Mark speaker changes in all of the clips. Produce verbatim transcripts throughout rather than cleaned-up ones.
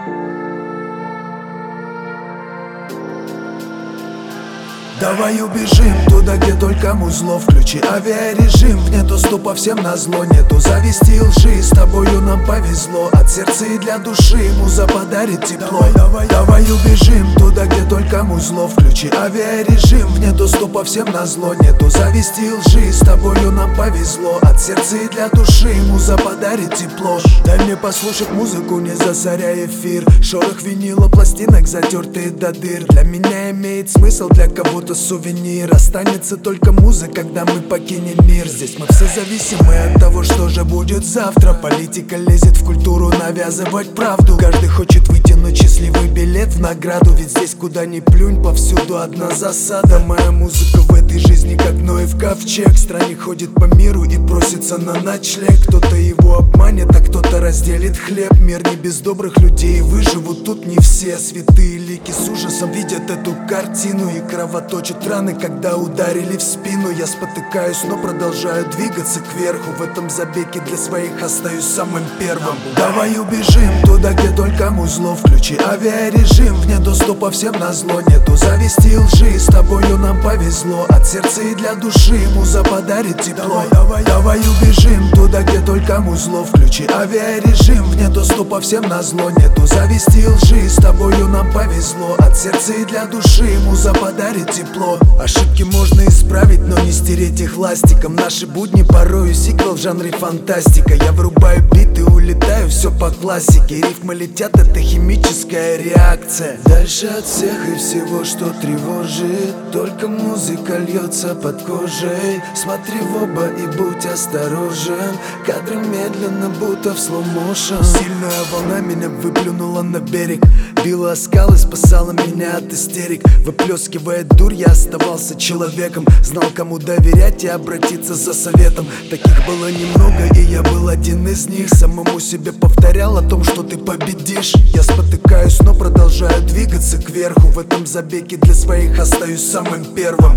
Speaker 1: Давай убежим туда, где только музло. Включи авиарежим, вне доступа всем назло. Нету зависти и лжи, с тобою нам повезло. От сердца и для души муза подарит тепло. Давай, давай, давай убежим туда, где только музло. Включи авиарежим, вне доступа всем назло. Нету зависти и лжи, с тобою нам повезло. От сердца и для души муза подарит тепло. Дай мне послушать музыку, не засоряй эфир. Шорох винила, пластинок затертые до дыр. Для меня имеет смысл, для кого-то сувенир. Останется только музыка, когда мы покинем мир. Здесь мы все зависимы от того, что же будет завтра. Политика лезет в культуру навязывать правду. Каждый хочет вытянуть счастливый билет в награду. Ведь здесь куда ни плюнь, повсюду одна засада. Моя музыка в этой жизни как Ноев ковчег. Странник ходит по миру и просится на ночлег. Кто-то его обманет, а кто-то разделит хлеб. Мир не без добрых людей, выживут тут не все. Святые лики с ужасом видят эту картину и кровоточат раны, когда ударили в спину. Я спотыкаюсь, но продолжаю двигаться кверху. В этом забеге для своих остаюсь самым первым. Давай убежим туда, где только музло. Включи авиарежим, вне доступа всем назло. Нету зависти и лжи, с тобою нам повезло. От сердца и для души муза подарит тепло. Давай, давай, давай убежим туда, где только музло. Включи авиарежим, вне доступа всем назло. Нету зависти и лжи, с тобою нам повезло. От сердца и для души муза подарит тепло. Ошибки можно исправить, но не стереть их ластиком. Наши будни порою сиквел в жанре фантастика. Я врубаю бит и улетаю, все по классике. Рифмы летят, это химическая реакция. Дальше от всех и всего, что тревожит. Только музыка льется под кожей. Смотри в оба и будь осторожен. Кадры медленно, будто в слоу-моушен. Сильная волна меня выплюнула на берег. Била о скалы, спасала меня от истерик. Выплескивая дурь, я оставался человеком. Знал, кому доверять и обратиться за советом. Таких было немного, и я был один из них. Самому себе повторял о том, что ты победишь. Я спотыкаюсь, но продолжаю двигаться кверху. В этом забеге для своих остаюсь самым первым.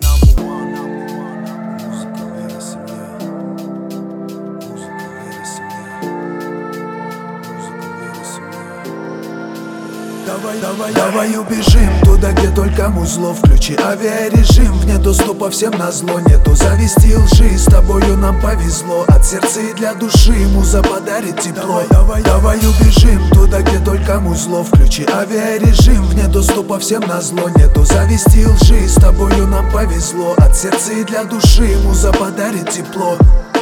Speaker 1: Давай, давай, давай убежим туда, где только музло. Включи авиарежим, вне доступа всем назло. Нету зависти и лжи, с тобою нам повезло. От сердца и для души муза подарит тепло. Давай, давай, давай убежим туда, где только музло. Включи авиарежим, вне доступа всем назло. Нету зависти и лжи, с тобою нам повезло. От сердца и для души муза подарит тепло.